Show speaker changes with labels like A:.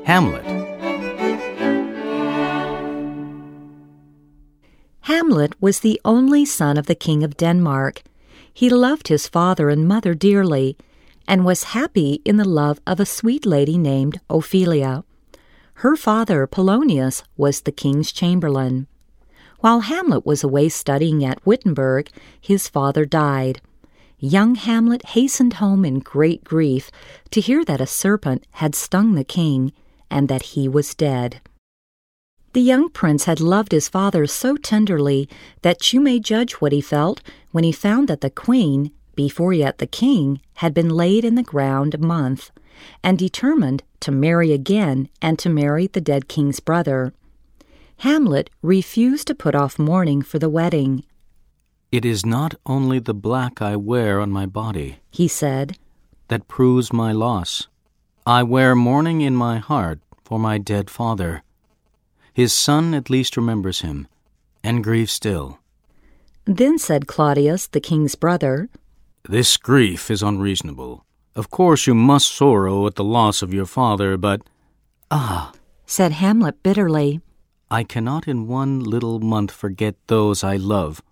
A: Hamlet.
B: Hamlet was the only son of the King of Denmark. He loved his father and mother dearly, and was happy in the love of a sweet lady named Ophelia. Her father, Polonius, was the king's chamberlain. While Hamlet was away studying at Wittenberg, his father died. Young Hamlet hastened home in great grief to hear that a serpent had stung the king and that he was dead. The young prince had loved his father so tenderly that you may judge what he felt when he found that the queen, before yet the king, had been laid in the ground a month, and determined to marry again and to marry the dead king's brother. Hamlet refused to put off mourning for the wedding.
A: "It is not only the black I wear on my body,"
B: he said,
A: "that proves my loss. I wear mourning in my heart for my dead father. His son at least remembers him, and grieves still."
B: Then said Claudius, the king's brother,
A: "This grief is unreasonable. Of course you must sorrow at the loss of your father, but—"
B: "Ah," said Hamlet bitterly,
A: "I cannot in one little month forget those I love,